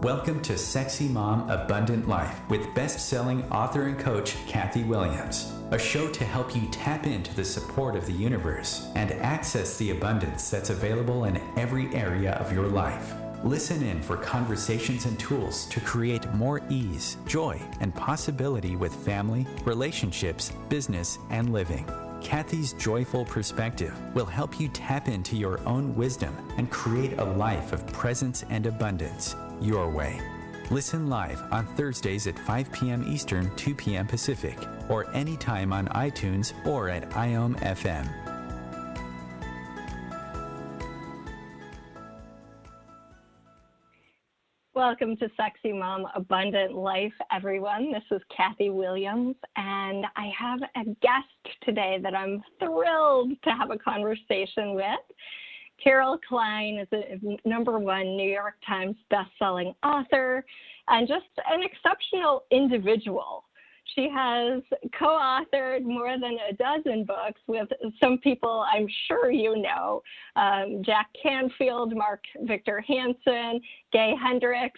Welcome to Sexy Mom Abundant Life with best-selling author and coach Kathy Williams, a show to help you tap into the support of the universe and access the abundance that's available in every area of your life. Listen in for conversations and tools to create more ease, joy, and possibility with family, relationships, business, and living. Kathy's joyful perspective will help you tap into your own wisdom and create a life of presence and abundance your way. Listen live on Thursdays at 5 p.m. Eastern, 2 p.m. Pacific, or anytime on iTunes or at IOM FM. Welcome to Sexy Mom Abundant Life, everyone. This is Kathy Williams, and I have a guest today that I'm thrilled to have a conversation with. Carol Klein is a #1 New York Times bestselling author and just an exceptional individual. She has co-authored more than a dozen books with some people I'm sure you know, Jack Canfield, Mark Victor Hansen, Gay Hendricks,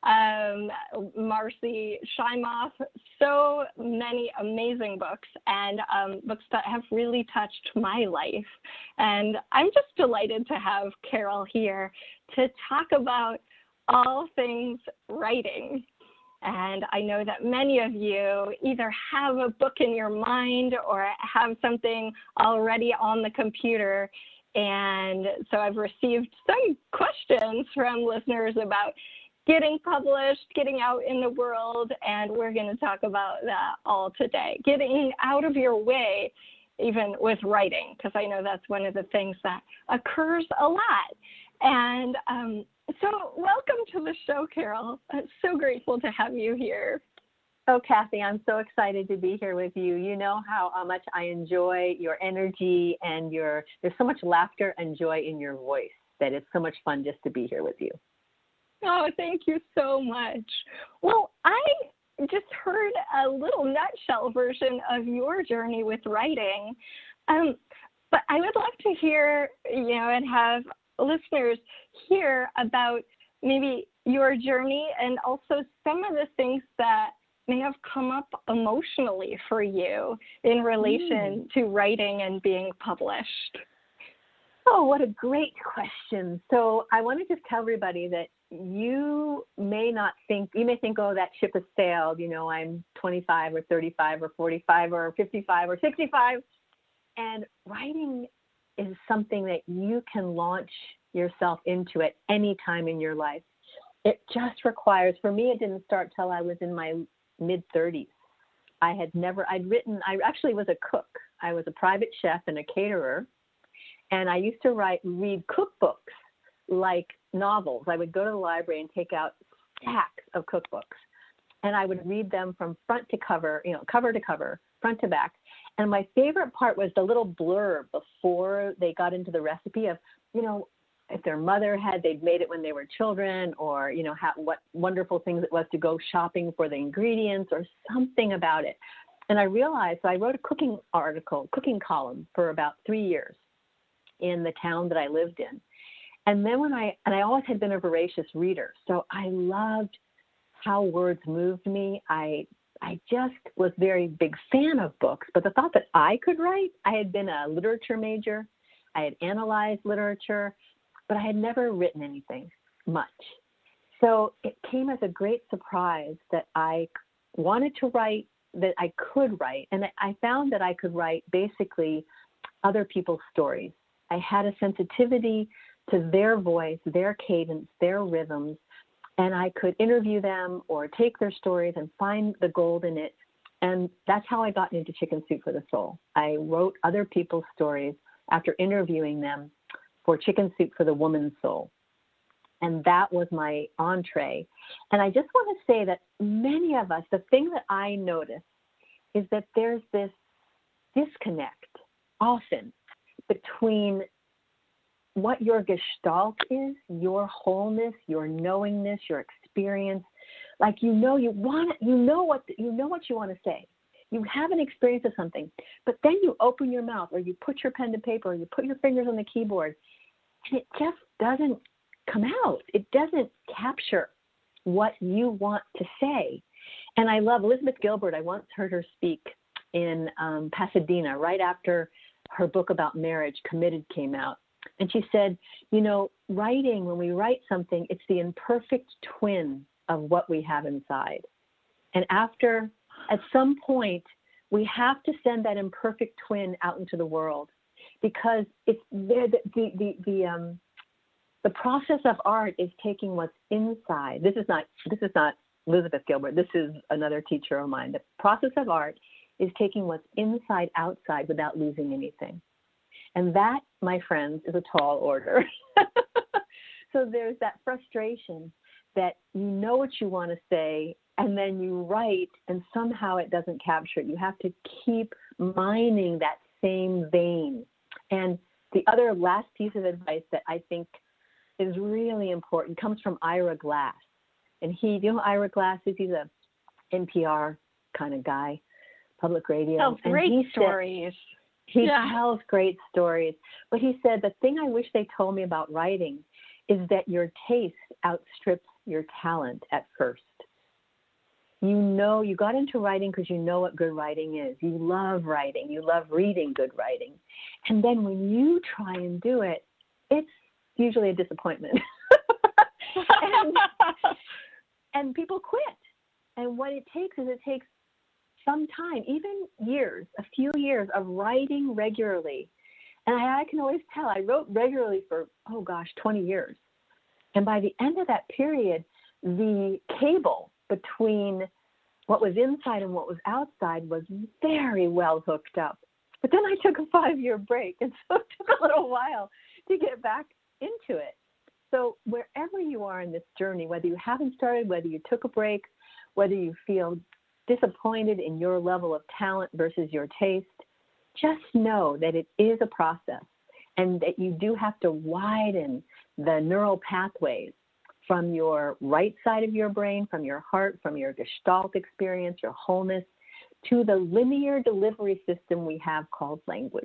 Marcy Shimoff, so many amazing books and books that have really touched my life. And I'm just delighted to have Carol here to talk about all things writing. And I know that many of you either have a book in your mind or have something already on the computer. And so I've received some questions from listeners about getting published, getting out in the world, and we're going to talk about that all today. Getting out of your way, even with writing, because I know that's one of the things that occurs a lot. And so welcome to the show, Carol. I'm so grateful to have you here. Oh, Kathy, I'm so excited to be here with you. You know how much I enjoy your energy and there's so much laughter and joy in your voice that it's so much fun just to be here with you. Oh, thank you so much. Well, I just heard a little nutshell version of your journey with writing, but I would love to hear, and have listeners hear about maybe your journey and also some of the things that may have come up emotionally for you in relation to writing and being published. Oh, what a great question. So I want to just tell everybody that you may think, oh, that ship has sailed, I'm 25 or 35 or 45 or 55 or 65. And writing is something that you can launch yourself into at any time in your life. It just requires, for me, it didn't start till I was in my mid-30s. I actually was a cook. I was a private chef and a caterer. And I used to read cookbooks like novels. I would go to the library and take out stacks of cookbooks. And I would read them from front to cover, cover to cover, front to back. And my favorite part was the little blurb before they got into the recipe of, if their mother they'd made it when they were children, or, what wonderful things it was to go shopping for the ingredients or something about it. And I realized, so I wrote a cooking column for about 3 years in the town that I lived in. And then I always had been a voracious reader. So I loved how words moved me. I just was very big fan of books, but the thought that I could write, I had been a literature major. I had analyzed literature, but I had never written anything much. So it came as a great surprise that I wanted to write, that I could write. And I found that I could write basically other people's stories. I had a sensitivity to their voice, their cadence, their rhythms, and I could interview them or take their stories and find the gold in it. And that's how I got into Chicken Soup for the Soul. I wrote other people's stories after interviewing them for Chicken Soup for the Woman's Soul. And that was my entree. And I just want to say that many of us, the thing that I notice is that there's this disconnect often between what your gestalt is, your wholeness, your knowingness, your experience. Like what you want to say. You have an experience of something, but then you open your mouth or you put your pen to paper or you put your fingers on the keyboard and it just doesn't come out. It doesn't capture what you want to say. And I love Elizabeth Gilbert. I once heard her speak in Pasadena right after her book about marriage, Committed, came out. And she said, you know, writing, when we write something, it's the imperfect twin of what we have inside. And at some point, we have to send that imperfect twin out into the world, because it's the process of art is taking what's inside. This is not Elizabeth Gilbert. This is another teacher of mine. The process of art is taking what's inside outside without losing anything. And that, my friends, is a tall order. So there's that frustration that you know what you want to say, and then you write, and somehow it doesn't capture it. You have to keep mining that same vein. And the other last piece of advice that I think is really important comes from Ira Glass. And do you know who Ira Glass is? He's a NPR kind of guy, public radio. Tells great stories. He tells great stories. But he said, the thing I wish they told me about writing is that your taste outstrips your talent at first. You know, you got into writing because you know what good writing is. You love writing. You love reading good writing. And then when you try and do it, it's usually a disappointment. and people quit. And what it takes some time, even years, a few years of writing regularly. And I can always tell, I wrote regularly for, 20 years. And by the end of that period, the cable between what was inside and what was outside was very well hooked up. But then I took a 5-year break, and so it took a little while to get back into it. So wherever you are in this journey, whether you haven't started, whether you took a break, whether you feel disappointed in your level of talent versus your taste, just know that it is a process, and that you do have to widen the neural pathways from your right side of your brain, from your heart, from your Gestalt experience, your wholeness, to the linear delivery system we have called language.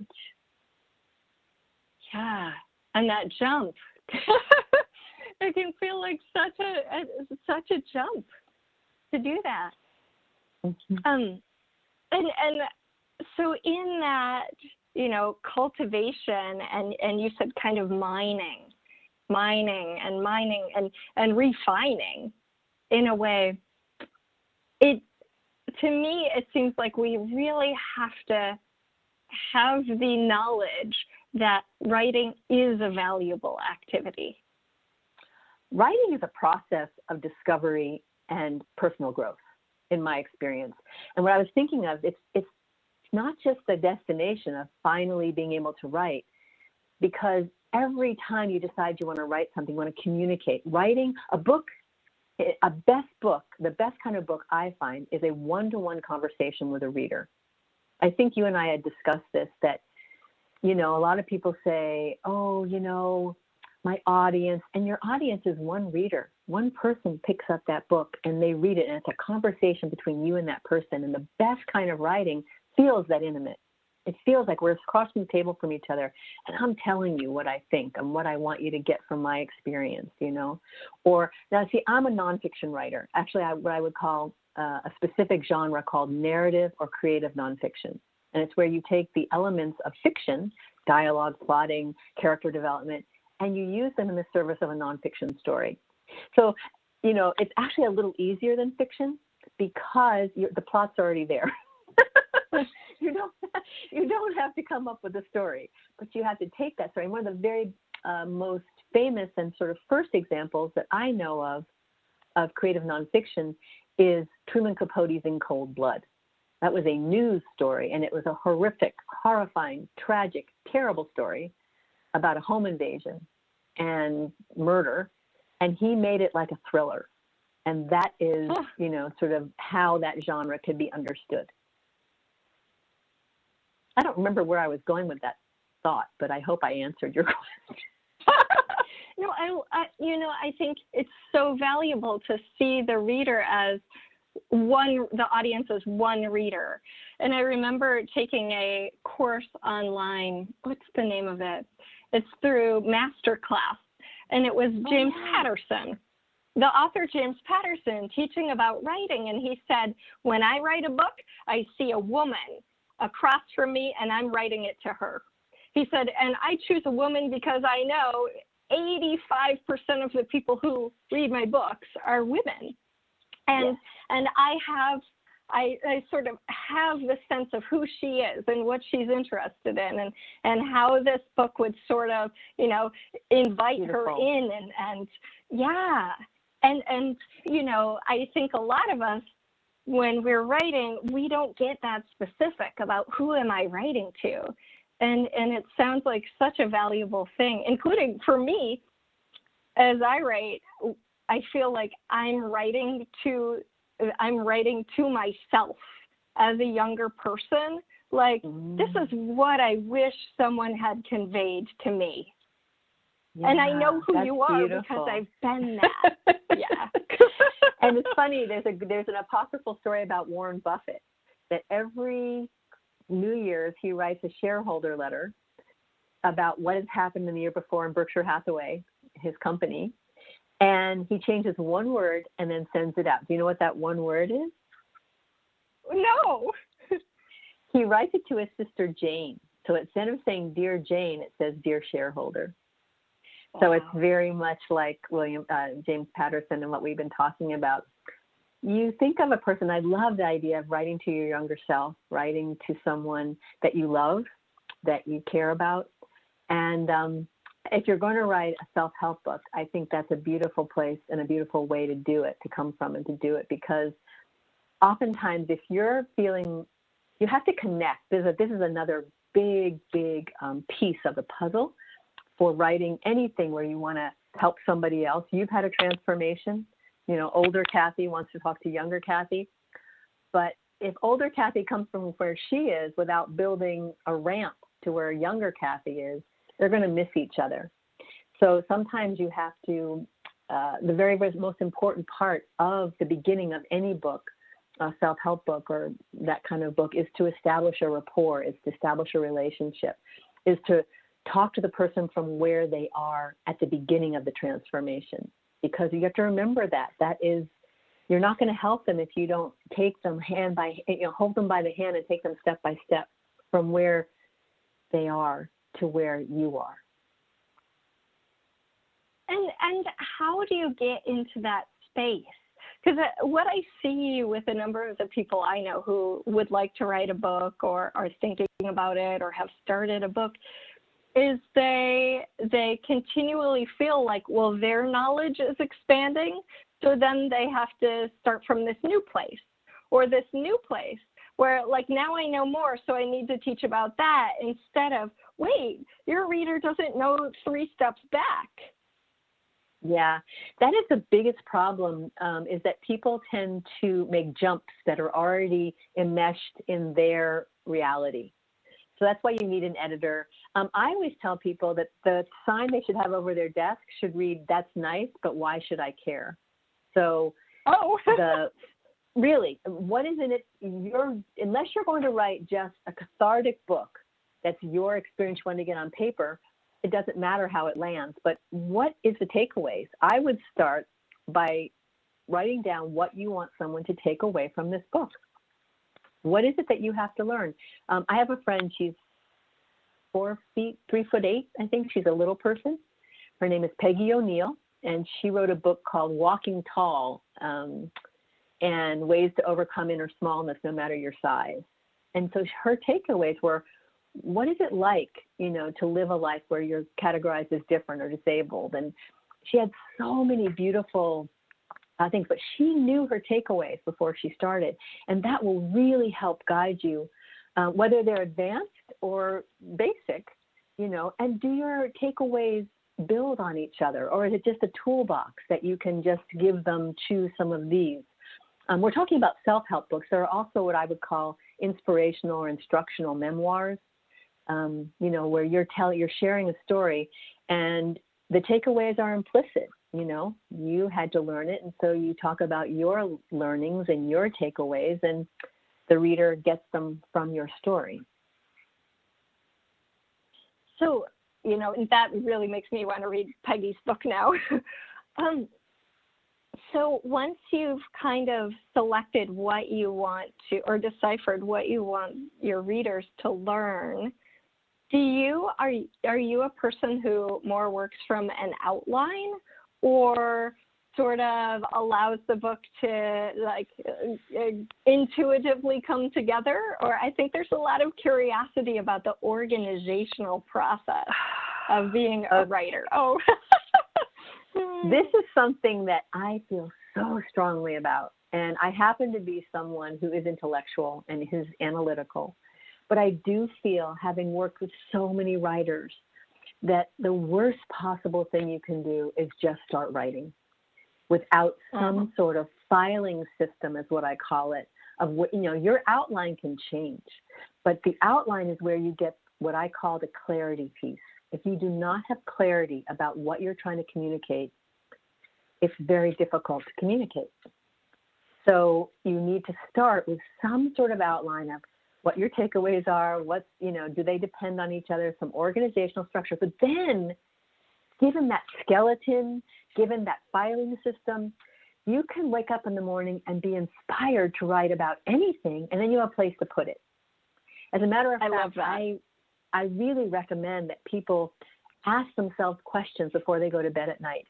Yeah, and that jump. It can feel like such a jump to do that. Mm-hmm. And so in that, you know, cultivation, and you said kind of mining and refining in a way, to me, it seems like we really have to have the knowledge that writing is a valuable activity. Writing is a process of discovery and personal growth, in my experience. And what I was thinking of, it's not just the destination of finally being able to write, because every time you decide you want to write something, you want to communicate. Writing a book, the best kind of book I find is a one-to-one conversation with a reader. I think you and I had discussed this, that, you know, a lot of people say, oh, you know, my audience, and your audience is one reader. One person picks up that book and they read it, and it's a conversation between you and that person. And the best kind of writing feels that intimate. It feels like we're across the table from each other, and I'm telling you what I think and what I want you to get from my experience, you know. Or now, see, I'm a nonfiction writer. Actually, what I would call a specific genre called narrative or creative nonfiction. And it's where you take the elements of fiction, dialogue, plotting, character development, and you use them in the service of a nonfiction story. So, you know, it's actually a little easier than fiction because the plot's already there. You don't have to come up with a story, but you have to take that story. And one of the very most famous and sort of first examples that I know of creative nonfiction is Truman Capote's In Cold Blood. That was a news story, and it was a horrific, horrifying, tragic, terrible story about a home invasion and murder, and he made it like a thriller. And that is, you know, sort of how that genre could be understood. I don't remember where I was going with that thought, but I hope I answered your question. No, I think it's so valuable to see the reader as the audience as one reader. And I remember taking a course online. What's the name of it? It's through Masterclass, and it was James Patterson. the author James Patterson teaching about writing, and he said, when I write a book, I see a woman across from me, and I'm writing it to her. He said, and I choose a woman because I know 85% of the people who read my books are women. And I sort of have the sense of who she is and what she's interested in, and how this book would sort of, you know, invite her in, and you know, I think a lot of us, when we're writing, we don't get that specific about who am I writing to. And it sounds like such a valuable thing, including for me, as I write, I feel like I'm writing to myself as a younger person. Like, this is what I wish someone had conveyed to me. Yeah, and I know who you are because I've been that. Yeah. And it's funny, there's an apocryphal story about Warren Buffett that every New Year's he writes a shareholder letter about what has happened in the year before in Berkshire Hathaway, his company. And he changes one word and then sends it out. Do you know what that one word is? No. He writes it to his sister Jane. So instead of saying Dear Jane, it says Dear Shareholder. Wow. So it's very much like James Patterson and what we've been talking about. You think of a person, I love the idea of writing to your younger self, writing to someone that you love, that you care about. And if you're going to write a self-help book, I think that's a beautiful place and a beautiful way to do it, to come from and to do it, because oftentimes if you're feeling, you have to connect. This is another big piece of the puzzle for writing anything where you want to help somebody else. You've had a transformation. You know, older Kathy wants to talk to younger Kathy. But if older Kathy comes from where she is without building a ramp to where younger Kathy is, they're going to miss each other. So sometimes you have to, the very most important part of the beginning of any book, a self-help book or that kind of book, is to establish a rapport, is to establish a relationship, is to talk to the person from where they are at the beginning of the transformation. Because you have to remember that is, you're not going to help them if you don't take them hold them by the hand and take them step by step from where they are to where you are. And how do you get into that space? Because what I see with a number of the people I know who would like to write a book or are thinking about it or have started a book is they continually feel like, well, their knowledge is expanding, so then they have to start from this new place or this new place where, like, now I know more, so I need to teach about that, instead of, wait, your reader doesn't know 3 steps back. Yeah, that is the biggest problem, is that people tend to make jumps that are already enmeshed in their reality. So that's why you need an editor. I always tell people that the sign they should have over their desk should read, "That's nice, but why should I care?" So really, what is in it? Unless you're going to write just a cathartic book that's your experience you want to get on paper, it doesn't matter how it lands. But what is the takeaways? I would start by writing down what you want someone to take away from this book. What is it that you have to learn? I have a friend, she's 3'8", I think. She's a little person. Her name is Peggy O'Neill, and she wrote a book called Walking Tall, and Ways to Overcome Inner Smallness No Matter Your Size. And so her takeaways were, what is it like, to live a life where you're categorized as different or disabled? And she had so many beautiful things, but she knew her takeaways before she started. And that will really help guide you, whether they're advanced or basic, and do your takeaways build on each other? Or is it just a toolbox that you can just give them, choose some of these? We're talking about self-help books. There are also what I would call inspirational or instructional memoirs, where you're sharing a story and the takeaways are implicit. You had to learn it. And so you talk about your learnings and your takeaways, and the reader gets them from your story. So, that really makes me want to read Peggy's book now. so once you've kind of selected what you want to, or deciphered what you want your readers to learn, are you a person who more works from an outline, or sort of allows the book to like intuitively come together? Or I think there's a lot of curiosity about the organizational process of being a writer. Oh. This is something that I feel so strongly about. And I happen to be someone who is intellectual and who's analytical. But I do feel, having worked with so many writers, that the worst possible thing you can do is just start writing without some sort of filing system, is what I call it, of what, your outline can change. But the outline is where you get what I call the clarity piece. If you do not have clarity about what you're trying to communicate, it's very difficult to communicate. So you need to start with some sort of outline of what your takeaways are, do they depend on each other, some organizational structure. But then, given that skeleton, given that filing system, you can wake up in the morning and be inspired to write about anything, and then you have a place to put it. As a matter of fact, I really recommend that people ask themselves questions before they go to bed at night.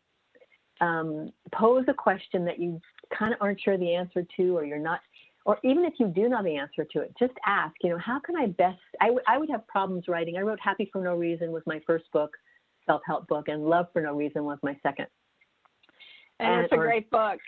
Pose a question that you kind of aren't sure the answer to, or you're not, or even if you do know the answer to it, just ask, how can I best, I would have problems writing. I wrote Happy for No Reason was my first book, self-help book, and Love for No Reason was my second. And it's a great book.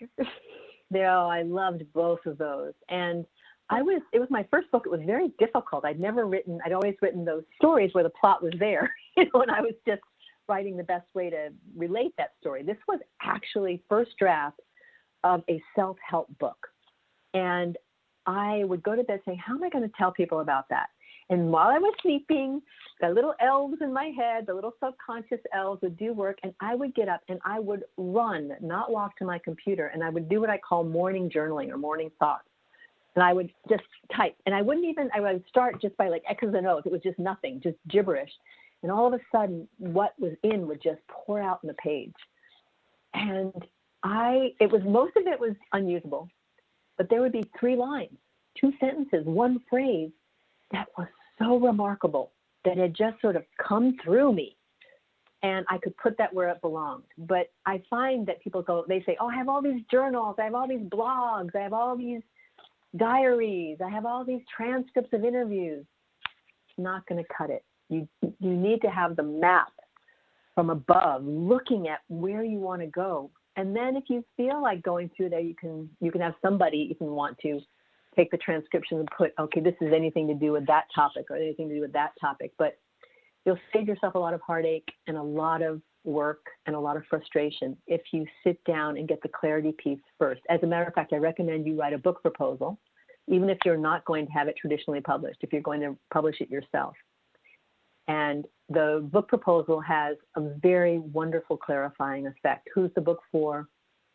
I loved both of those. And it was my first book. It was very difficult. I'd always written those stories where the plot was there, and I was just writing the best way to relate that story. This was actually first draft of a self-help book. And I would go to bed saying, how am I going to tell people about that? And while I was sleeping, the little elves in my head, the little subconscious elves would do work, and I would get up and I would run, not walk to my computer, and I would do what I call morning journaling or morning thoughts. And I would just type, and I would start just by like X's and O's. It was just nothing, just gibberish. And all of a sudden, what was in would just pour out in the page. And most of it was unusable, but there would be 3 lines, 2 sentences, 1 phrase that was so remarkable that had just sort of come through me. And I could put that where it belonged. But I find that people they say, oh, I have all these journals, I have all these blogs, I have all these diaries, I have all these transcripts of interviews. It's not going to cut it. You need to have the map from above, looking at where you want to go. And then if you feel like going through there, you can have somebody, if you want to, take the transcription and put, okay, this is anything to do with that topic or anything to do with that topic. But you'll save yourself a lot of heartache and a lot of work and a lot of frustration if you sit down and get the clarity piece first. As a matter of fact, I recommend you write a book proposal, even if you're not going to have it traditionally published, if you're going to publish it yourself. And the book proposal has a very wonderful clarifying effect. Who's the book for?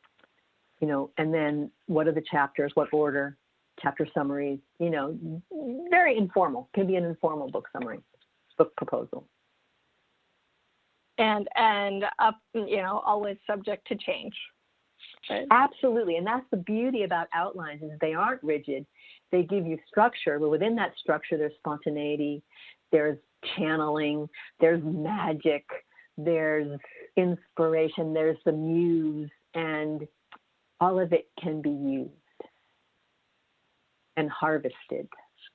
And then what are the chapters, what order, chapter summaries, very informal. Can be an informal book summary, book proposal. And always subject to change. Right? Absolutely. And that's the beauty about outlines, is they aren't rigid. They give you structure, but within that structure, there's spontaneity, there's channeling, there's magic, there's inspiration, there's the muse, and all of it can be used and harvested.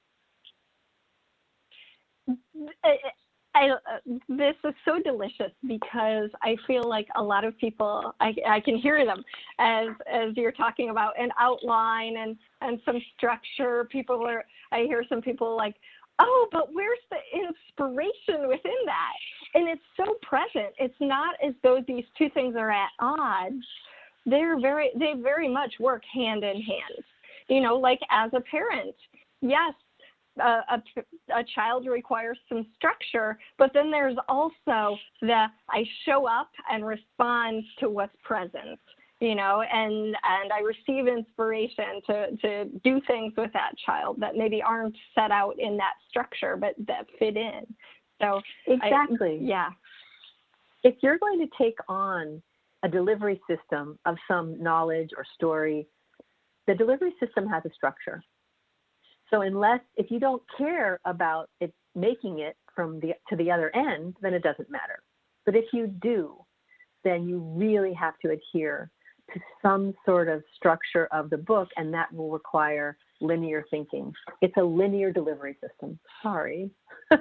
This is so delicious because I feel like a lot of people, I can hear them as you're talking about an outline and some structure. I hear some people like, oh, but where's the inspiration within that? And it's so present. It's not as though these two things are at odds. They very much work hand in hand. Like as a parent, yes, a child requires some structure, but then there's also I show up and respond to what's present, and I receive inspiration to do things with that child that maybe aren't set out in that structure, but that fit in. So exactly. Yeah. If you're going to take on a delivery system of some knowledge or story, the delivery system has a structure. So if you don't care about it making it to the other end, then it doesn't matter. But if you do, then you really have to adhere to some sort of structure of the book, and that will require linear thinking. It's a linear delivery system. Sorry. Well,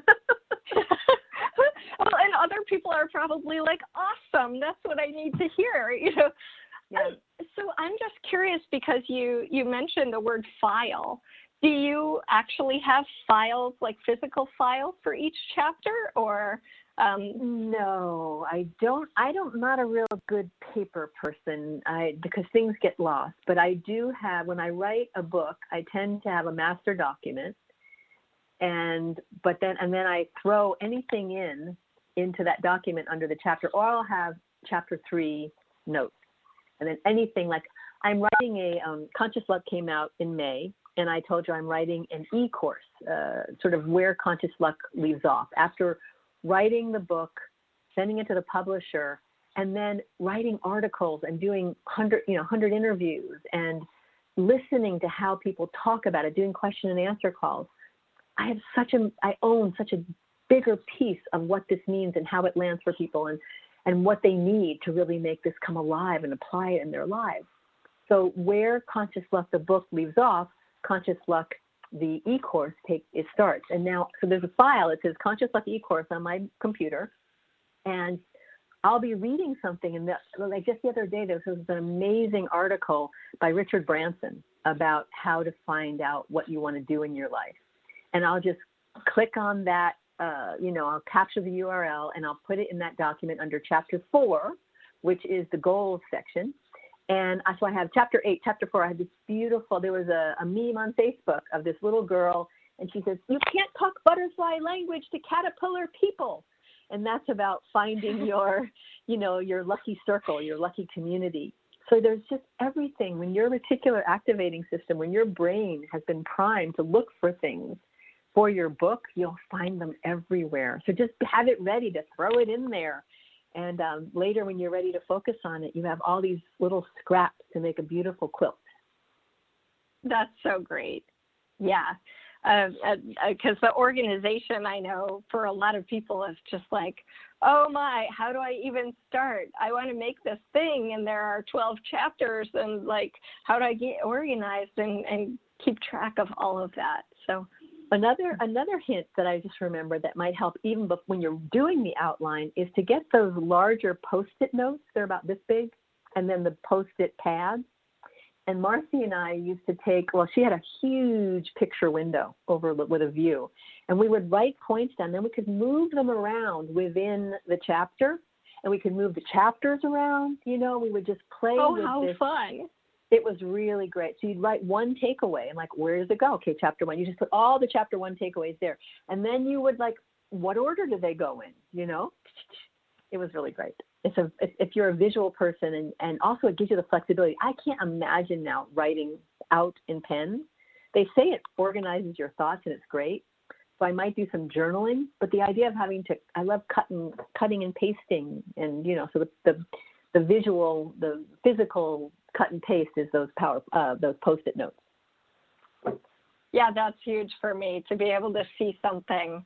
and other people are probably like, awesome, that's what I need to hear, Yeah. So I'm just curious because you mentioned the word file. Do you actually have files, like physical files for each chapter, or? No, I don't. I'm not a real good paper person because things get lost. But I do have, when I write a book, I tend to have a master document, and then I throw anything into that document under the chapter, or I'll have chapter 3 notes, and then anything like I'm writing Conscious Luck came out in May. And I told you I'm writing an e-course, sort of where Conscious Luck leaves off. After writing the book, sending it to the publisher, and then writing articles and doing 100 interviews and listening to how people talk about it, doing question and answer calls. I own such a bigger piece of what this means and how it lands for people and what they need to really make this come alive and apply it in their lives. So where Conscious Luck, the book, leaves off, Conscious Luck, the e-course, it starts. And now, so there's a file that says Conscious Luck e-course on my computer, and I'll be reading something. And like just the other day, there was an amazing article by Richard Branson about how to find out what you want to do in your life. And I'll just click on that, I'll capture the URL, and I'll put it in that document under chapter 4, which is the goals section. And so I have chapter 8, chapter 4. I had this beautiful, there was a meme on Facebook of this little girl, and she says, "You can't talk butterfly language to caterpillar people." And that's about finding your lucky circle, your lucky community. So there's just everything. When your reticular activating system, when your brain has been primed to look for things for your book, you'll find them everywhere. So just have it ready to throw it in there. And later, when you're ready to focus on it, you have all these little scraps to make a beautiful quilt. That's so great. Yeah. Because the organization, I know, for a lot of people is just like, oh my, how do I even start? I want to make this thing, and there are 12 chapters, and like, how do I get organized and keep track of all of that? So Another hint that I just remembered that might help even when you're doing the outline is to get those larger Post-it notes. They're about this big, and then the Post-it pads. And Marcy and I used to she had a huge picture window with a view, and we would write points down. Then we could move them around within the chapter, and we could move the chapters around. We would just play with this. Oh, how fun. It was really great. So you'd write one takeaway and where does it go? Okay, chapter 1. You just put all the chapter 1 takeaways there. And then you would what order do they go in? It was really great. If you're a visual person and also it gives you the flexibility. I can't imagine now writing out in pen. They say it organizes your thoughts and it's great. So I might do some journaling, but the idea of I love cutting and pasting and, so the visual, the physical cut and paste is those Post-it notes. Yeah, that's huge for me to be able to see something,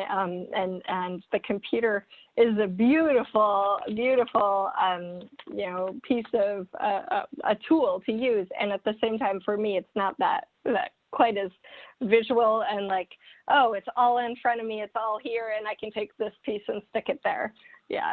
and the computer is a beautiful, beautiful, piece of a tool to use, and at the same time, for me, it's not that quite as visual and it's all in front of me, it's all here, and I can take this piece and stick it there. Yeah.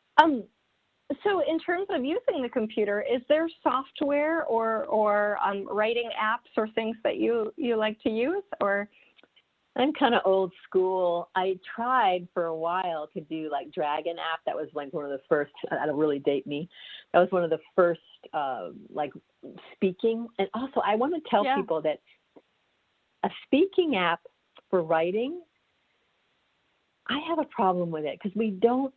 So in terms of using the computer, is there software or writing apps or things that you like to use? Or I'm kind of old school. I tried for a while to do Dragon app. That was one of the first, that'll really date me. That was one of the first speaking. And also I want to tell people that a speaking app for writing, I have a problem with it because we don't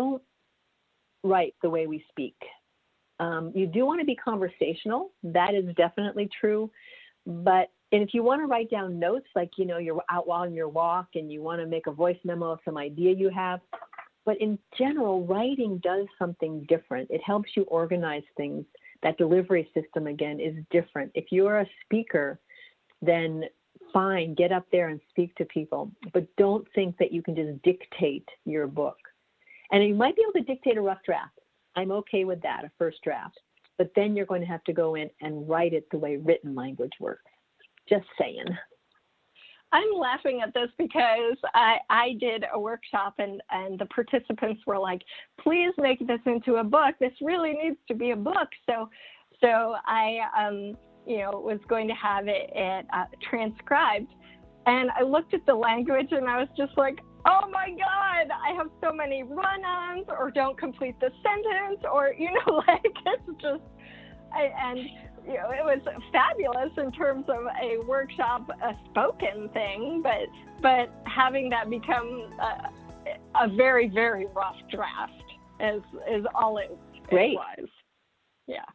write the way we speak. You do want to be conversational. That is definitely true. And if you want to write down notes, you're out on your walk and you want to make a voice memo of some idea you have, But in general, writing does something different. It helps you organize things. That delivery system, again, is different. If you're a speaker, then fine, get up there and speak to people. But don't think that you can just dictate your book. And you might be able to dictate a rough draft. I'm okay with that, a first draft. But then you're going to have to go in and write it the way written language works. Just saying. I'm laughing at this because I did a workshop and the participants were like, please make this into a book. This really needs to be a book. So I, was going to have it transcribed. And I looked at the language and I was just like, oh my God, I have so many run-ons or don't complete the sentence or, it's just, it was fabulous in terms of a workshop, a spoken thing, but having that become a very, very rough draft is all it was. Yeah.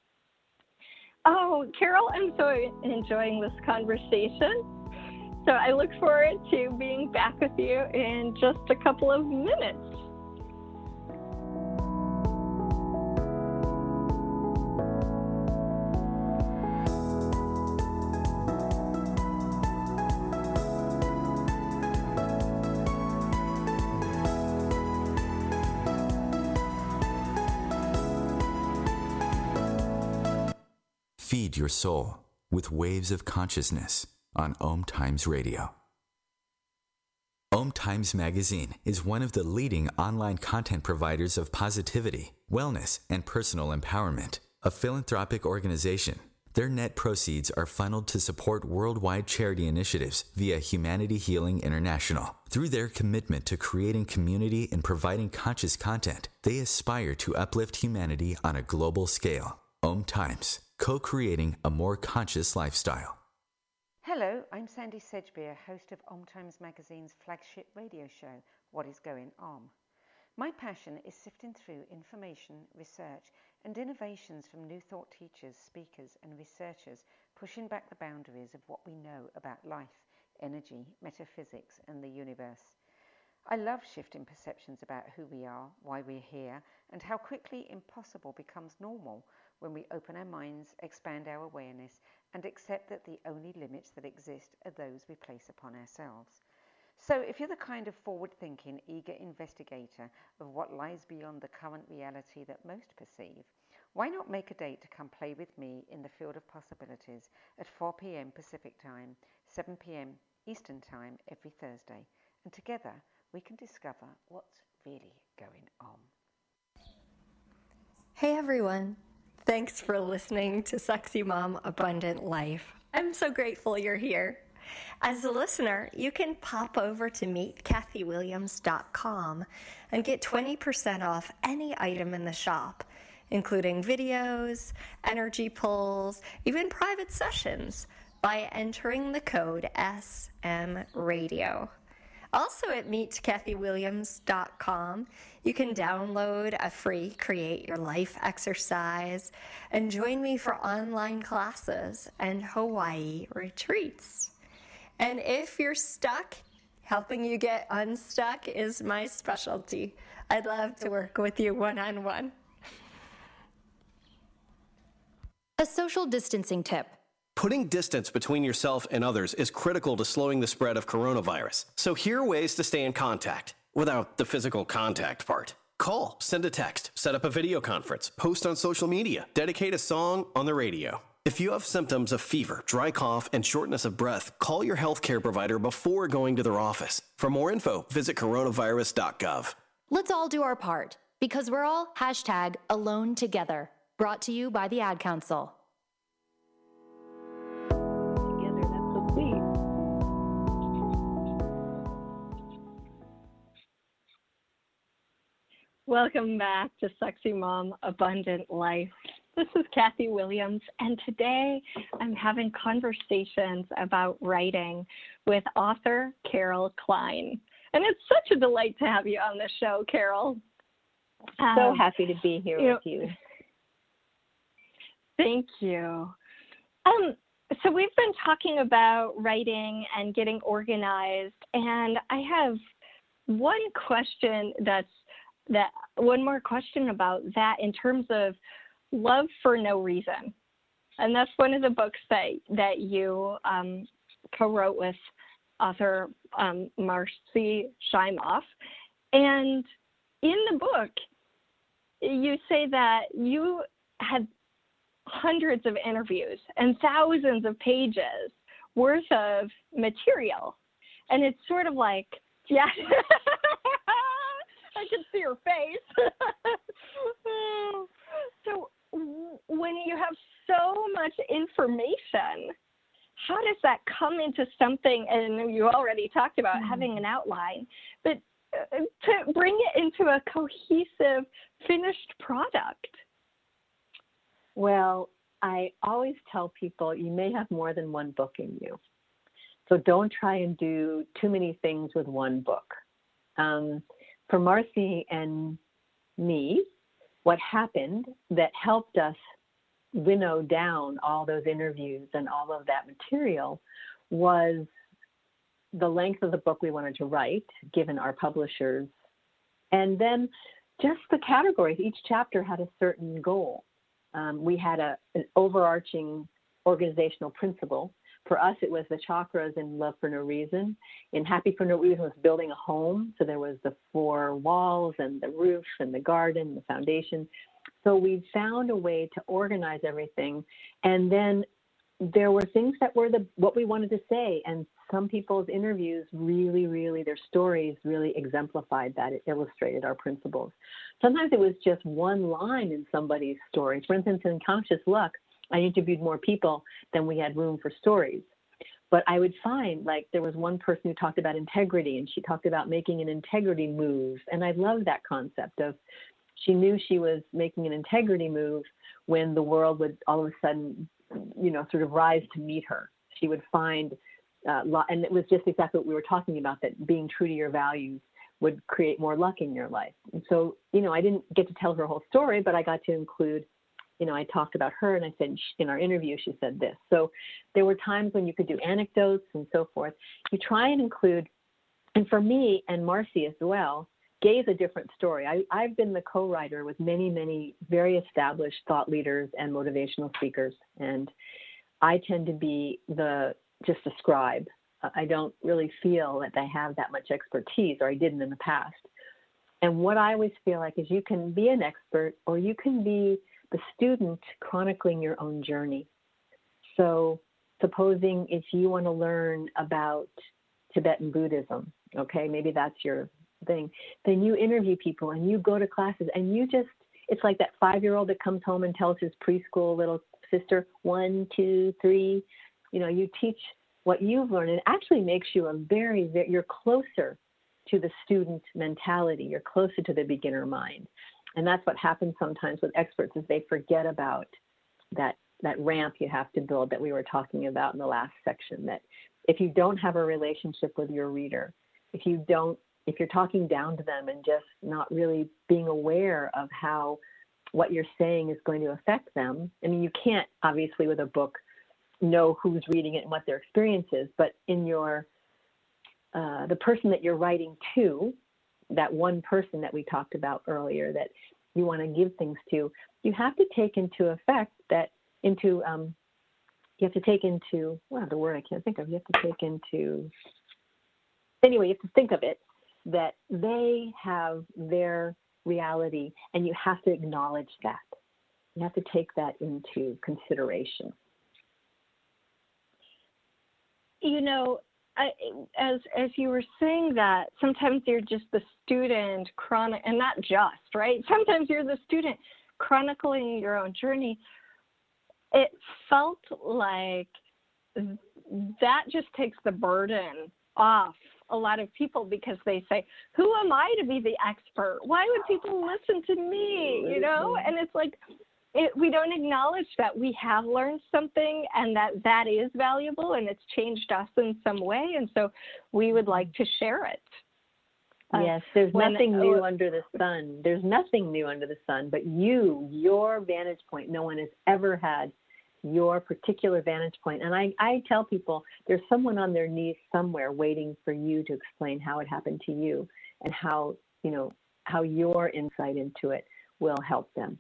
Oh, Carol, I'm so enjoying this conversation. So I look forward to being back with you in just a couple of minutes. Feed your soul with waves of consciousness on Om Times Radio. Om Times Magazine is one of the leading online content providers of positivity, wellness, and personal empowerment. A philanthropic organization, their net proceeds are funneled to support worldwide charity initiatives via Humanity Healing International. Through their commitment to creating community and providing conscious content, they aspire to uplift humanity on a global scale. Om Times, co-creating a more conscious lifestyle. Hello, I'm Sandy Sedgbeer, host of Om Times Magazine's flagship radio show, What is Going Om. My passion is sifting through information, research, and innovations from new thought teachers, speakers, and researchers pushing back the boundaries of what we know about life, energy, metaphysics, and the universe. I love shifting perceptions about who we are, why we're here, and how quickly impossible becomes normal when we open our minds, expand our awareness, and accept that the only limits that exist are those we place upon ourselves. So if you're the kind of forward-thinking, eager investigator of what lies beyond the current reality that most perceive, why not make a date to come play with me in the field of possibilities at 4 p.m. Pacific Time, 7 p.m. Eastern Time every Thursday, and together we can discover what's really going on. Hey everyone! Thanks for listening to Sexy Mom Abundant Life. I'm so grateful you're here. As a listener, you can pop over to meetkathywilliams.com and get 20% off any item in the shop, including videos, energy pulls, even private sessions, by entering the code SMRadio. Also at meetkathywilliams.com, you can download a free Create Your Life exercise and join me for online classes and Hawaii retreats. And if you're stuck, helping you get unstuck is my specialty. I'd love to work with you one-on-one. A social distancing tip. Putting distance between yourself and others is critical to slowing the spread of coronavirus. So here are ways to stay in contact without the physical contact part. Call, send a text, set up a video conference, post on social media, dedicate a song on the radio. If you have symptoms of fever, dry cough, and shortness of breath, call your healthcare provider before going to their office. For more info, visit coronavirus.gov. Let's all do our part, because we're all #AloneTogether. Brought to you by the Ad Council. Together, that's so sweet. Welcome back to Sexy Mom Abundant Life. This is Kathy Williams, and today I'm having conversations about writing with author Carol Klein. And it's such a delight to have you on the show, Carol. So happy to be here with you. Thank you. So we've been talking about writing and getting organized, and I have one more question about that in terms of love for no reason. And that's one of the books that you co-wrote with author Marcy Shimoff. And in the book, you say that you had hundreds of interviews and thousands of pages worth of material. And it's sort of like, yeah, I can see your face. So when you have so much information, how does that come into something? And you already talked about having an outline, but to bring it into a cohesive, finished product? Well, I always tell people you may have more than one book in you. So don't try and do too many things with one book. For Marcy and me, what happened that helped us winnow down all those interviews and all of that material was the length of the book we wanted to write, given our publishers, and then just the categories. Each chapter had a certain goal. We had an overarching organizational principle. For us, it was the chakras in Love for No Reason. In Happy for No Reason was building a home. So there was the 4 walls and the roof and the garden, the foundation. So we found a way to organize everything. And then there were things that were what we wanted to say. And some people's interviews really, their stories really exemplified that. It illustrated our principles. Sometimes it was just one line in somebody's story. For instance, in Conscious Luck, I interviewed more people than we had room for stories. But I would find, like, there was one person who talked about integrity, and she talked about making an integrity move. And I love that concept of, she knew she was making an integrity move when the world would all of a sudden, sort of rise to meet her. She would find, and it was just exactly what we were talking about, that being true to your values would create more luck in your life. And so, I didn't get to tell her whole story, but I got to include, I talked about her, and I said, in our interview, she said this. So there were times when you could do anecdotes and so forth. You try and include, and for me and Marcy as well, Gay's a different story. I've been the co-writer with many very established thought leaders and motivational speakers, and I tend to be just a scribe. I don't really feel that I have that much expertise, or I didn't in the past. And what I always feel like is you can be an expert, or you can be the student chronicling your own journey. So supposing if you want to learn about Tibetan Buddhism, okay, maybe that's your thing, then you interview people and you go to classes and it's like that 5-year-old that comes home and tells his preschool little sister, 1, 2, 3, you teach what you've learned. And it actually makes you you're closer to the student mentality. You're closer to the beginner mind. And that's what happens sometimes with experts, is they forget about that ramp you have to build that we were talking about in the last section, that if you don't have a relationship with your reader, if you're talking down to them and just not really being aware of how what you're saying is going to affect them. I mean, you can't obviously with a book know who's reading it and what their experience is, but in the person that you're writing to, that one person that we talked about earlier that you want to give things to, you have to take into effect that you have to take into, the word I can't think of, you have to take into, anyway, you have to think of it, that they have their reality, and you have to acknowledge that. You have to take that into consideration. As you were saying that, sometimes you're just the student and not just, right? Sometimes you're the student chronicling your own journey. It felt like that just takes the burden off a lot of people, because they say, who am I to be the expert? Why would people listen to me? And it's like, we don't acknowledge that we have learned something and that is valuable and it's changed us in some way. And so we would like to share it. Yes, there's nothing new under the sun. There's nothing new under the sun, but your vantage point, no one has ever had your particular vantage point. And I tell people there's someone on their knees somewhere waiting for you to explain how it happened to you. and how, how your insight into it will help them.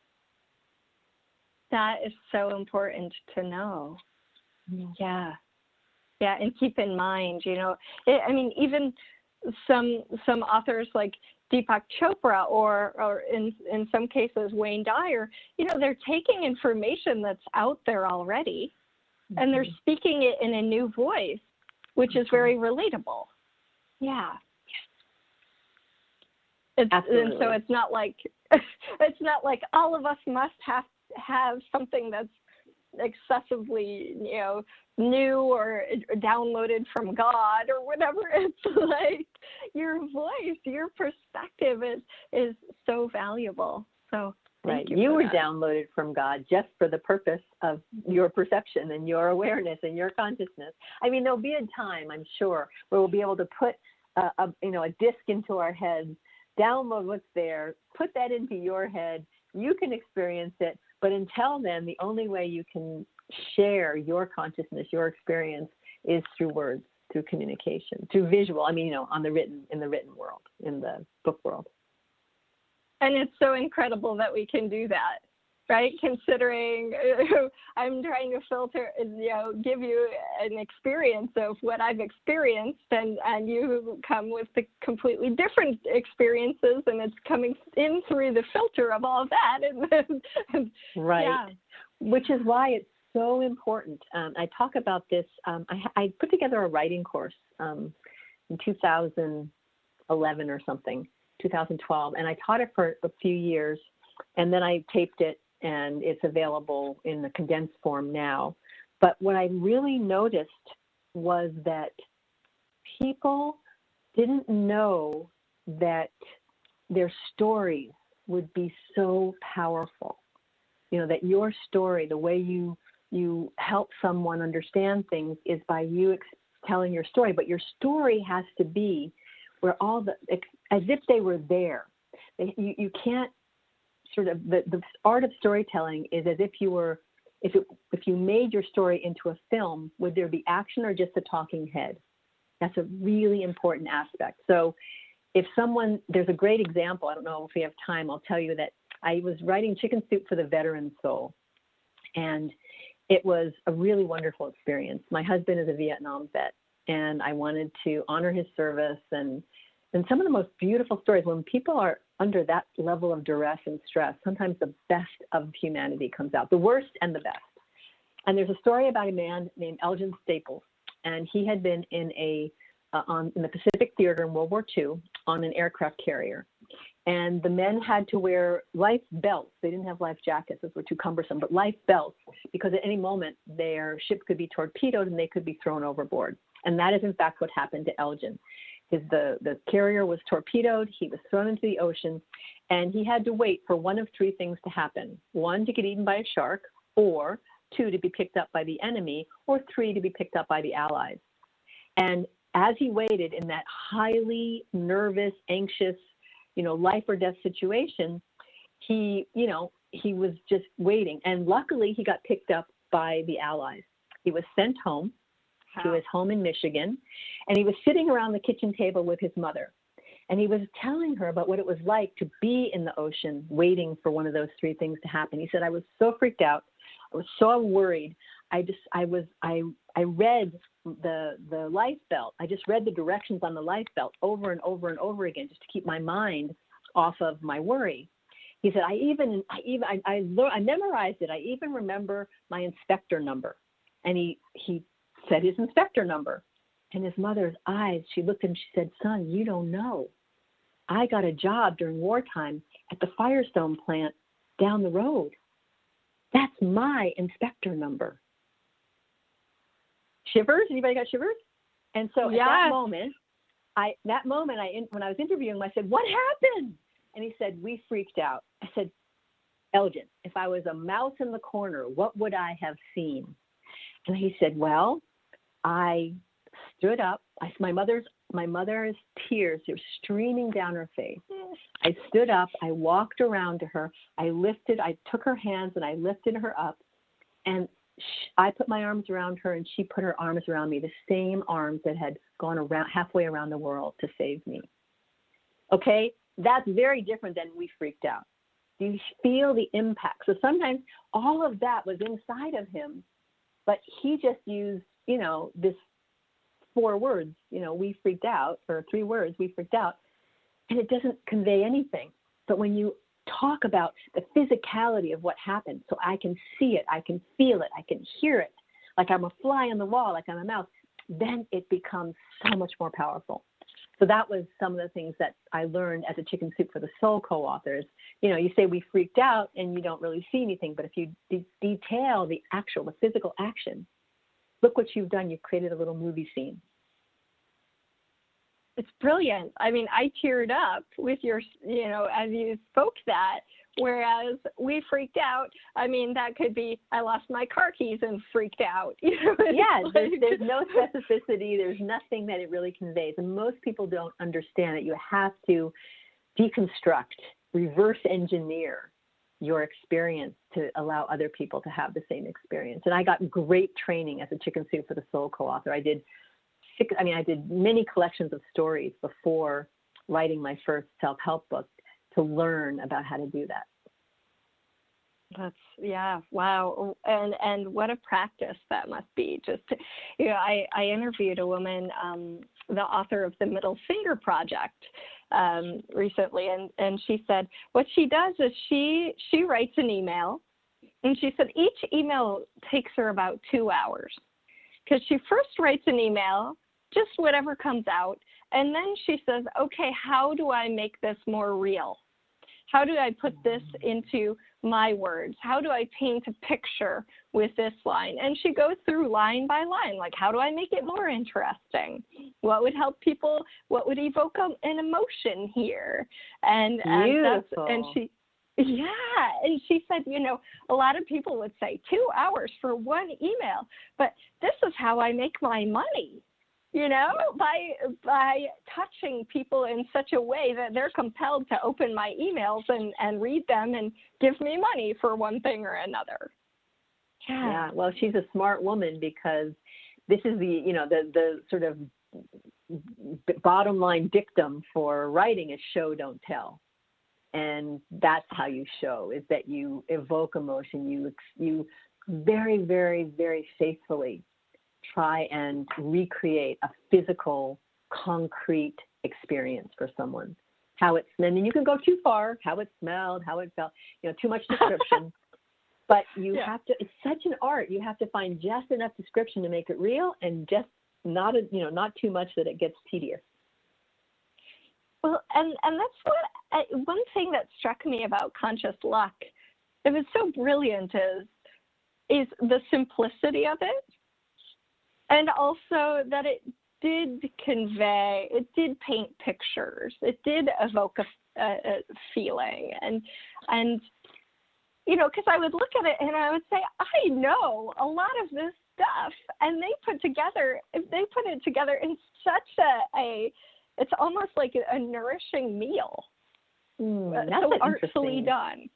That is so important to know. Yeah. Yeah, and keep in mind, even some authors like Deepak Chopra or in some cases Wayne Dyer, they're taking information that's out there already, and they're speaking it in a new voice, which is very relatable. Yeah. And so it's not like all of us must have something that's excessively, new or downloaded from God or whatever. It's like your voice, your perspective is so valuable. So right, you were downloaded from God just for the purpose of your perception and your awareness and your consciousness. I mean, there'll be a time, I'm sure, where we'll be able to put a disc into our heads, download what's there, put that into your head. You can experience it, but until then, the only way you can share your consciousness, your experience, is through words, through communication, through visual. I mean, in the written world, in the book world. And it's so incredible that we can do that, right? Considering I'm trying to filter, give you an experience of what I've experienced, and you come with the completely different experiences, and it's coming in through the filter of all of that. And right. Yeah. Which is why it's so important. I talk about this. I put together a writing course in 2011 or something, 2012, and I taught it for a few years, and then I taped it, and it's available in the condensed form now. But what I really noticed was that people didn't know that their stories would be so powerful. That your story, the way you help someone understand things, is by you telling your story. But your story has to be where as if they were there. You can't sort of, the art of storytelling is as if you were, if you made your story into a film, would there be action or just a talking head? That's a really important aspect. So there's a great example, I don't know if we have time, I'll tell you that I was writing Chicken Soup for the Veteran Soul, and it was a really wonderful experience. My husband is a Vietnam vet, and I wanted to honor his service, and some of the most beautiful stories, when people are under that level of duress and stress, sometimes the best of humanity comes out, the worst and the best. And there's a story about a man named Elgin Staples, and he had been in in the Pacific Theater in World War II on an aircraft carrier. And the men had to wear life belts. They didn't have life jackets, those were too cumbersome, but life belts, because at any moment their ship could be torpedoed and they could be thrown overboard. And that is in fact what happened to Elgin. The carrier was torpedoed, he was thrown into the ocean, and he had to wait for one of three things to happen. 1, to get eaten by a shark, or 2, to be picked up by the enemy, or 3, to be picked up by the Allies. And as he waited in that highly nervous, anxious, life or death situation, he was just waiting. And luckily he got picked up by the Allies. He was sent home to his home in Michigan, and he was sitting around the kitchen table with his mother. And he was telling her about what it was like to be in the ocean waiting for one of those three things to happen. He said, I was so freaked out. I was so worried. I read the life belt. I just read the directions on the life belt over and over and over again, just to keep my mind off of my worry. He said, I memorized it. I even remember my inspector number. And he said his inspector number. And his mother's eyes, she looked at him, she said, son, you don't know. I got a job during wartime at the Firestone plant down the road. That's my inspector number. Shivers? Anybody got shivers? And so yes. At that moment, when I was interviewing him, I said, what happened? And he said, we freaked out. I said, Elgin, if I was a mouse in the corner, what would I have seen? And he said, well, I stood up. My mother's tears were streaming down her face. I stood up. I walked around to her. I took her hands and I lifted her up. And I put my arms around her, and she put her arms around me, the same arms that had gone around halfway around the world to save me. Okay, that's very different than we freaked out. You feel the impact. So sometimes all of that was inside of him, but he just used, this 4 words, we freaked out, or 3 words, we freaked out, and it doesn't convey anything. But when you talk about the physicality of what happened, so I can see it, I can feel it, I can hear it, like I'm a fly on the wall, like I'm a mouse, then it becomes so much more powerful. So that was some of the things that I learned as a Chicken Soup for the Soul co-authors. You say we freaked out and you don't really see anything, but if you detail the physical action, look what you've done. You've created a little movie scene. It's brilliant. I mean, I teared up with your, as you spoke that, whereas we freaked out. I mean, that could be, I lost my car keys and freaked out. Yeah, there's no specificity. There's nothing that it really conveys. And most people don't understand that you have to deconstruct, reverse engineer your experience to allow other people to have the same experience. And I got great training as a Chicken Soup for the Soul co-author. I did many collections of stories before writing my first self-help book to learn about how to do that. Wow. And what a practice that must be. Just, I interviewed a woman, the author of the Middle Finger Project, recently, and she said what she does is she writes an email, and she said each email takes her about 2 hours, because she first writes an email, just whatever comes out, and then she says, okay, how do I make this more real? How do I put this into my words? How do I paint a picture with this line? And she goes through line by line, like, how do I make it more interesting? What would help people? What would evoke an emotion here? And she said, a lot of people would say 2 hours for one email, but this is how I make my money. By touching people in such a way that they're compelled to open my emails and read them and give me money for one thing or another. Yeah. Well, she's a smart woman, because this is the sort of bottom line dictum for writing is show, don't tell. And that's how you show, is that you evoke emotion. You very, very, very faithfully try and recreate a physical, concrete experience for someone. And then you can go too far, how it smelled, how it felt, too much description. But you have to, it's such an art. You have to find just enough description to make it real, and just not too much that it gets tedious. Well, and that's one thing that struck me about Conscious Luck. It was so brilliant is the simplicity of it. And also that it did convey, it did paint pictures, it did evoke a feeling. And because I would look at it and I would say, I know a lot of this stuff. And they put it together in such it's almost like a nourishing meal. That's so artfully done.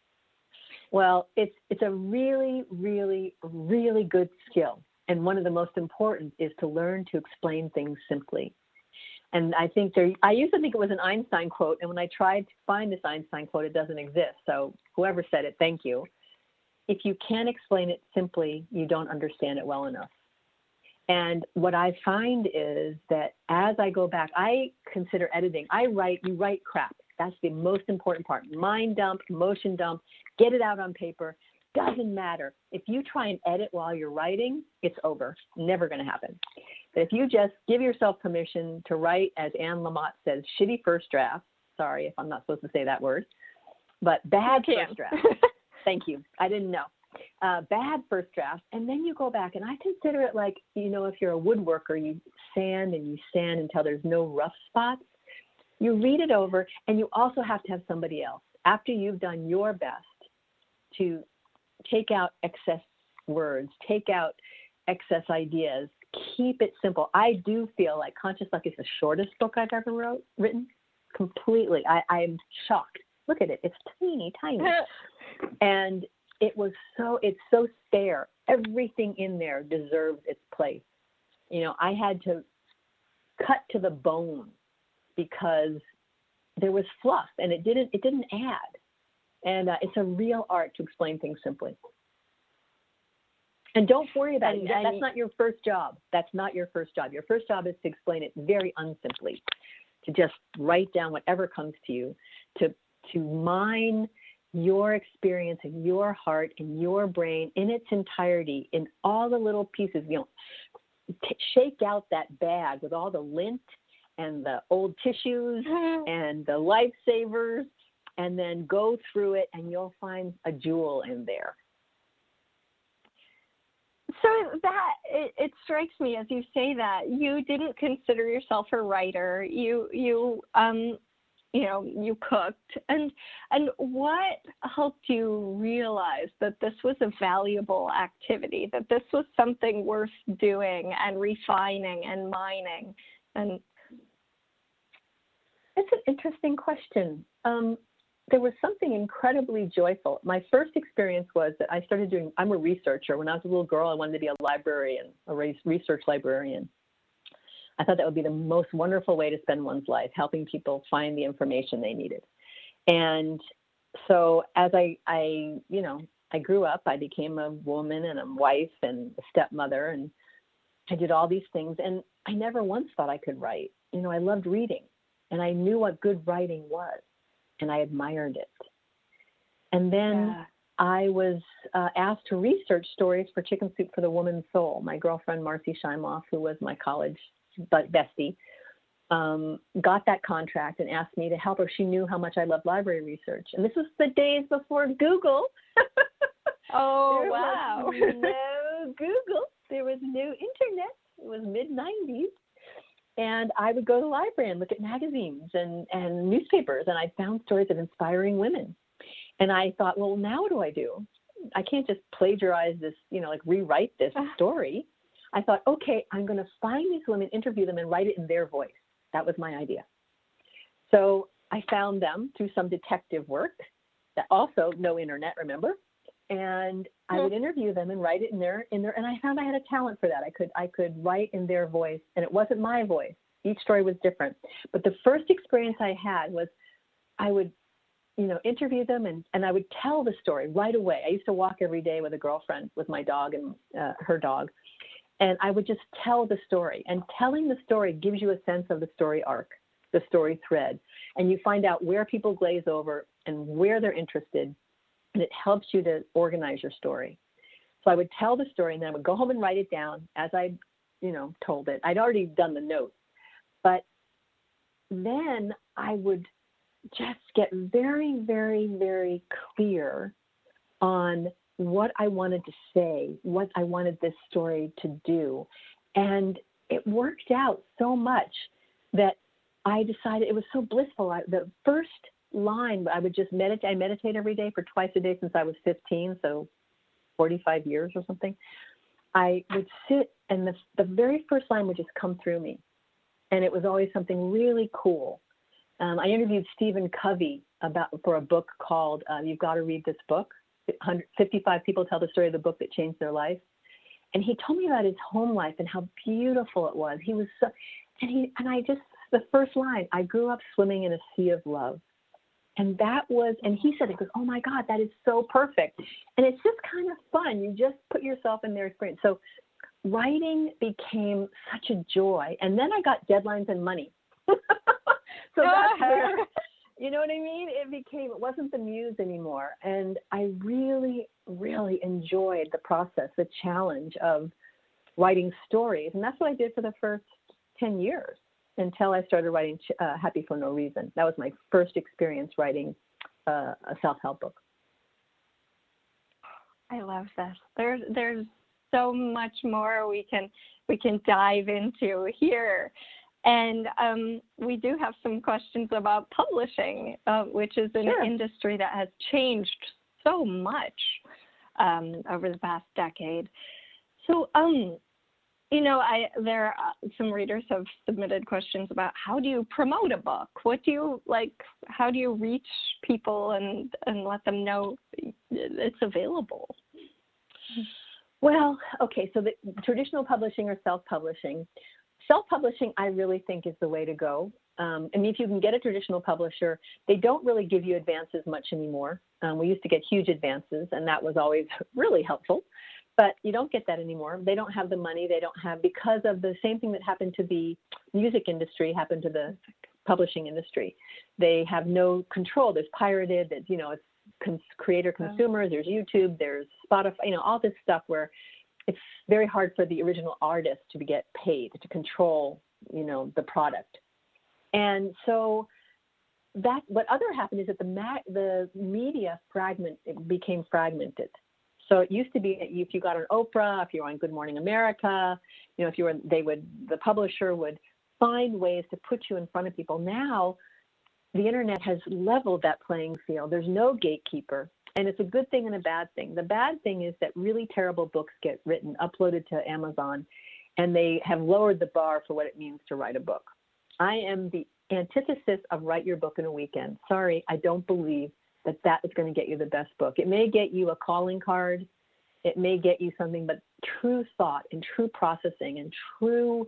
Well, it's a really, really, really good skill. And one of the most important is to learn to explain things simply. And I used to think it was an Einstein quote. And when I tried to find this Einstein quote, it doesn't exist. So whoever said it, thank you. If you can't explain it simply, you don't understand it well enough. And what I find is that as I go back, I consider editing. You write crap. That's the most important part. Mind dump, emotion dump, get it out on paper. Doesn't matter. If you try and edit while you're writing, it's over. Never going to happen. But if you just give yourself permission to write, as Anne Lamott says, shitty first draft. Sorry if I'm not supposed to say that word, but bad first draft. Thank you. I didn't know. Bad first draft. And then you go back, and I consider it like, if you're a woodworker, you sand until there's no rough spots. You read it over, and you also have to have somebody else, after you've done your best, to take out excess words, take out excess ideas, keep it simple. I do feel like Conscious Luck is the shortest book I've ever written. Completely. I'm shocked. Look at it. It's teeny tiny. And it's so spare. Everything in there deserves its place. I had to cut to the bone, because there was fluff, and it didn't add. And it's a real art to explain things simply. And don't worry about it. That's not your first job. That's not your first job. Your first job is to explain it very unsimply, to just write down whatever comes to you, to mine your experience in your heart, in your brain, in its entirety, in all the little pieces. Shake out that bag with all the lint and the old tissues and the lifesavers, and then go through it, and you'll find a jewel in there. So that it strikes me as you say that you didn't consider yourself a writer. You cooked, and what helped you realize that this was a valuable activity, that this was something worth doing and refining and mining? And it's an interesting question. There was something incredibly joyful. My first experience was that I started doing, I'm a researcher. When I was a little girl, I wanted to be a librarian, a research librarian. I thought that would be the most wonderful way to spend one's life, helping people find the information they needed. And so as I grew up, I became a woman and a wife and a stepmother, and I did all these things. And I never once thought I could write. I loved reading, and I knew what good writing was, and I admired it. And then I was asked to research stories for Chicken Soup for the Woman's Soul. My girlfriend, Marcy Scheimoff, who was my college bestie, got that contract and asked me to help her. She knew how much I loved library research. And this was the days before Google. Oh, wow. There was no Google. There was no internet. It was mid-90s. And I would go to the library and look at magazines and newspapers, and I found stories of inspiring women. And I thought, well, now what do I do? I can't just plagiarize this, rewrite this story. I thought, okay, I'm going to find these women, interview them, and write it in their voice. That was my idea. So I found them through some detective work, that also no internet, remember? And I would interview them and write it in their, and I found I had a talent for that. I could write in their voice, and it wasn't my voice. Each story was different. But the first experience I had was I would, interview them, and I would tell the story right away. I used to walk every day with a girlfriend, with my dog and her dog, and I would just tell the story. And telling the story gives you a sense of the story arc, the story thread, and you find out where people glaze over and where they're interested. And it helps you to organize your story. So I would tell the story, and then I would go home and write it down as I, told it. I'd already done the notes. But then I would just get very, very, very clear on what I wanted to say, what I wanted this story to do. And it worked out so much that I decided it was so blissful. The first line, I would just meditate. I meditate every day for twice a day since I was 15, so 45 years or something. I would sit, and the very first line would just come through me, and it was always something really cool. I interviewed Stephen Covey for a book called You've Got to Read This Book. 55 people tell the story of the book that changed their life, and he told me about his home life and how beautiful it was. He was so, the first line, I grew up swimming in a sea of love. And he said, it goes, oh my God, that is so perfect. And it's just kind of fun. You just put yourself in their experience. So writing became such a joy. And then I got deadlines and money. So that's where, you know what I mean? It wasn't the muse anymore. And I really, really enjoyed the process, the challenge of writing stories. And that's what I did for the first 10 years. Until I started writing Happy for No Reason. That was my first experience writing a self-help book. I love this. There's so much more we can dive into here. And we do have some questions about publishing, which is an industry that has changed so much over the past decade. So, there are some readers have submitted questions about how do you promote a book? How do you reach people and let them know it's available? Well, okay, so the traditional publishing or self-publishing. Self-publishing, I really think, is the way to go. if you can get a traditional publisher, they don't really give you advances much anymore. We used to get huge advances, and that was always really helpful. But you don't get that anymore. They don't have the money. They don't have, because of the same thing that happened to the music industry, happened to the publishing industry. They have no control. There's pirated, it's, it's creator consumers, there's YouTube, there's Spotify, all this stuff where it's very hard for the original artist to get paid, to control, the product. And so that what other happened is that the media became fragmented. So it used to be that if you got on Oprah, if you were on Good Morning America, the publisher would find ways to put you in front of people. Now, the internet has leveled that playing field. There's no gatekeeper, and it's a good thing and a bad thing. The bad thing is that really terrible books get written, uploaded to Amazon, and they have lowered the bar for what it means to write a book. I am the antithesis of write your book in a weekend. Sorry, I don't believe that is going to get you the best book. It may get you a calling card. It may get you something, but true thought and true processing and true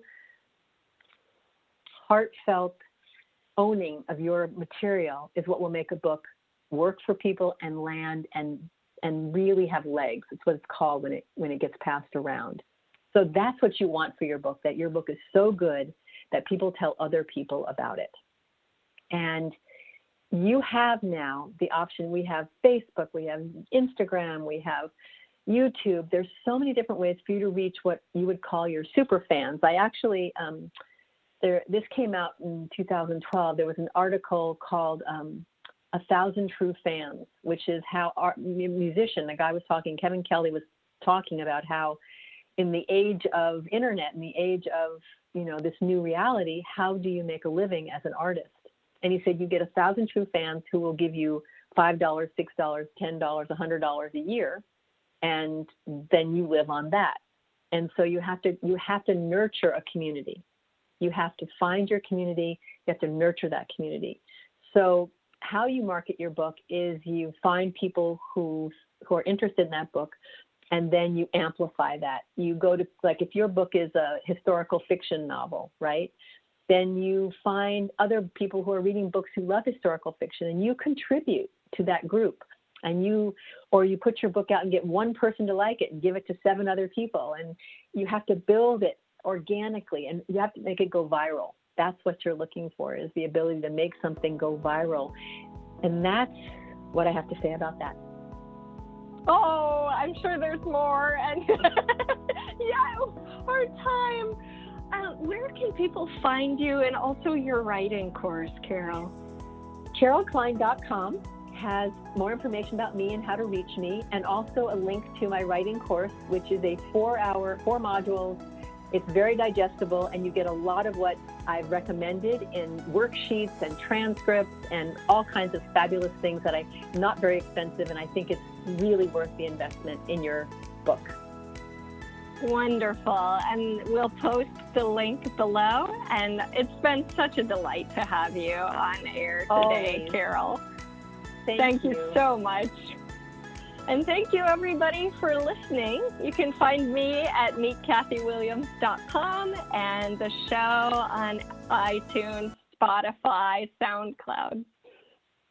heartfelt owning of your material is what will make a book work for people and land and really have legs. It's what it's called when it gets passed around. So that's what you want for your book, that your book is so good that people tell other people about it. And you have now the option. We have Facebook, we have Instagram, we have YouTube. There's so many different ways for you to reach what you would call your super fans. I actually, this came out in 2012. There was an article called 1,000 True Fans, which is how our musician, the guy was talking, Kevin Kelly was talking about how in the age of internet, in the age of, this new reality, how do you make a living as an artist? And he said, you get 1,000 true fans who will give you $5, $6, $10, $100 a year, and then you live on that. And so you have to nurture a community. You have to find your community. You have to nurture that community. So how you market your book is you find people who are interested in that book, and then you amplify that. You go to, like, if your book is a historical fiction novel, right? Then you find other people who are reading books who love historical fiction, and you contribute to that group. And you put your book out and get one person to like it and give it to 7 other people. And you have to build it organically, and you have to make it go viral. That's what you're looking for, is the ability to make something go viral. And that's what I have to say about that. Oh, I'm sure there's more. And our time. Where can people find you, and also your writing course, Carol? CarolKlein.com has more information about me and how to reach me, and also a link to my writing course, which is a 4 modules. It's very digestible, and you get a lot of what I've recommended in worksheets and transcripts and all kinds of fabulous things that are not very expensive, and I think it's really worth the investment in your book. Wonderful. And we'll post the link below. And it's been such a delight to have you on air today, Always. Carol. Thank you so much. And thank you, everybody, for listening. You can find me at meetkathywilliams.com and the show on iTunes, Spotify, SoundCloud.